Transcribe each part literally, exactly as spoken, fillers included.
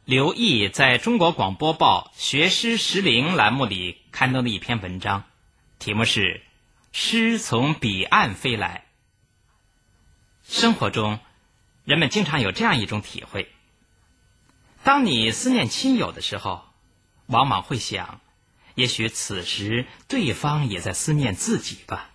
刘毅在中国广播报学诗识灵栏目里刊登了一篇文章，题目是诗从彼岸飞来。生活中人们经常有这样一种体会，当你思念亲友的时候，往往会想，也许此时对方也在思念自己吧。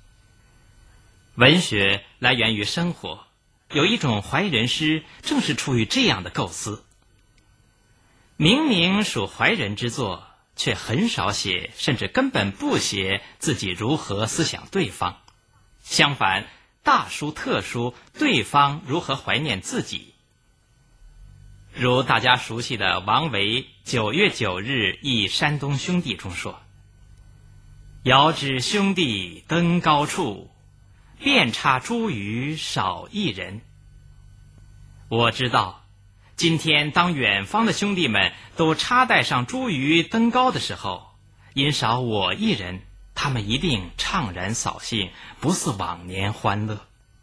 文学来源于生活，有一种怀人诗正是出于这样的构思。明明属怀人之作，却很少写，甚至根本不写自己如何思想对方。相反，大书特书对方如何怀念自己。如大家熟悉的王维九月九日忆山东兄弟中说：遥知兄弟登高处，遍插茱萸少一人。我知道今天当远方的兄弟们都插带上茱萸登高的时候，因少我一人，他们一定怅然扫兴，不似往年欢乐。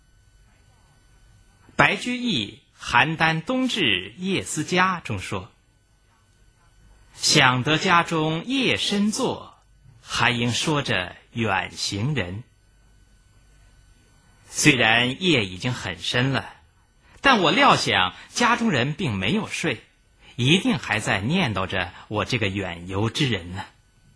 白居易邯郸冬至夜思家中说：想得家中夜深坐，还应说着远行人。虽然夜已经很深了，但我料想家中人并没有睡，一定还在念叨着我这个远游之人呢。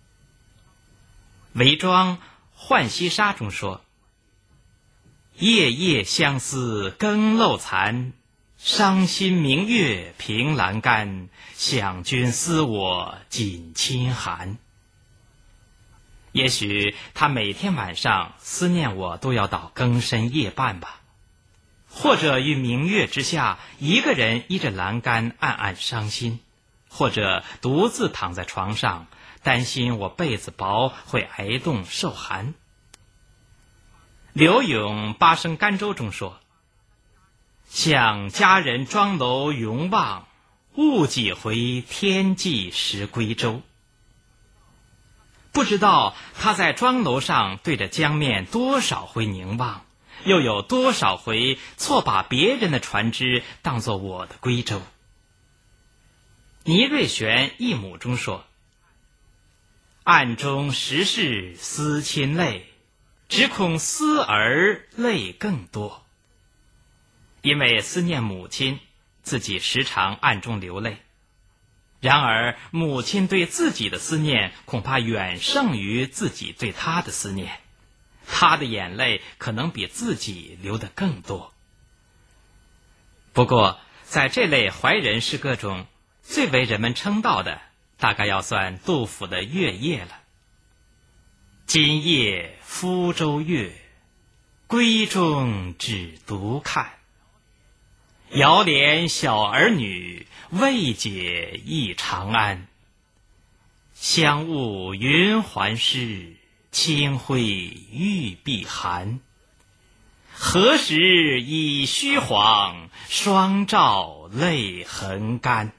韦庄《浣溪沙》中说：夜夜相思更漏残，伤心明月凭栏杆，想君思我紧亲寒。也许他每天晚上思念我都要到更深夜半吧，或者于明月之下一个人依着栏杆暗暗伤心，或者独自躺在床上，担心我被子薄会挨冻受寒。柳永《八声甘州》中说：向家人庄楼永望，误几回天际时归舟。不知道他在庄楼上对着江面多少回凝望，又有多少回错把别人的船只当作我的归舟。倪瑞玄《一亩》中说：暗中时事思亲泪，只恐思儿泪更多。因为思念母亲，自己时常暗中流泪。然而母亲对自己的思念恐怕远胜于自己对她的思念，她的眼泪可能比自己流得更多。不过在这类怀人诗歌中，最为人们称道的大概要算杜甫的《月夜》了。今夜福州月，闺中只独看。遥怜小儿女，未解忆长安。香雾云鬟湿，清辉玉臂寒。何时已虚晃，双照泪痕干。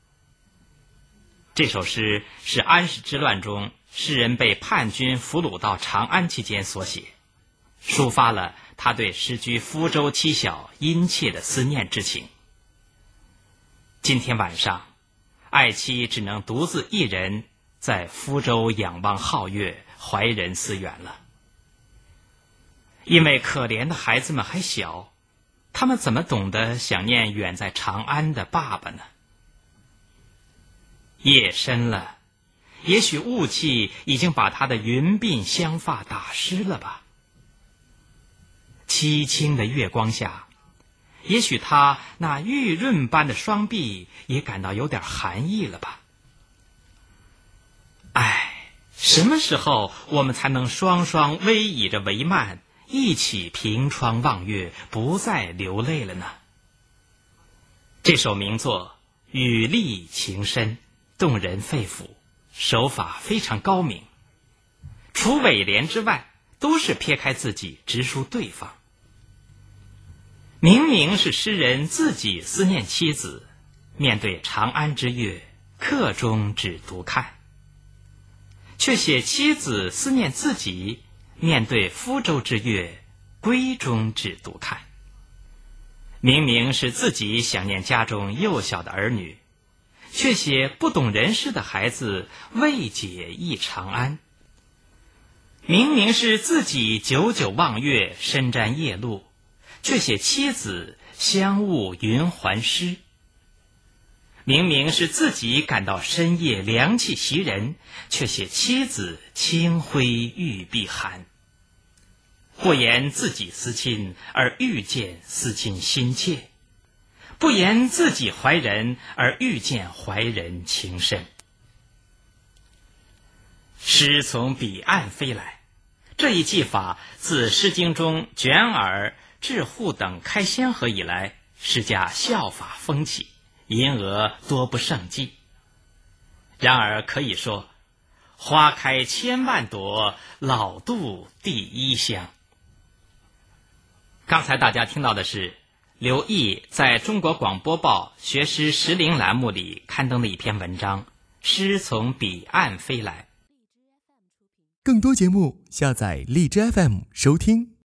这首诗是安史之乱中诗人被叛军俘虏到长安期间所写，抒发了他对时居福州妻小殷切的思念之情。今天晚上，爱妻只能独自一人在福州仰望皓月，怀人思远了。因为可怜的孩子们还小，他们怎么懂得想念远在长安的爸爸呢？夜深了，也许雾气已经把他的云鬓香发打湿了吧。凄清的月光下，也许他那玉润般的双臂也感到有点寒意了吧。唉，什么时候我们才能双双偎倚着帷幔，一起凭窗望月，不再流泪了呢？这首名作语丽情深，动人肺腑，手法非常高明，除尾联之外，都是撇开自己直抒对方。明明是诗人自己思念妻子，面对长安之月，客中只独看，却写妻子思念自己，面对福州之月，闺中只独看。明明是自己想念家中幼小的儿女， 却写不懂人事的孩子未解忆长安。明明是自己久久望月，深瞻夜路，却写妻子香雾云鬟湿。明明是自己感到深夜凉气袭人，却写妻子清辉玉臂寒。不言自己思亲，而欲见思亲心切；不言自己怀人，而欲见怀人情深。诗从彼岸飞来，这一技法自《诗经》中卷耳、稚户等开先河以来，诗家效法风起，因而多不胜计。然而可以说，花开千万朵，老杜第一香。刚才大家听到的是刘毅在中国广播报学诗时令栏目里刊登的一篇文章《诗从彼岸飞来》。 更多节目下载荔枝 F M 收听。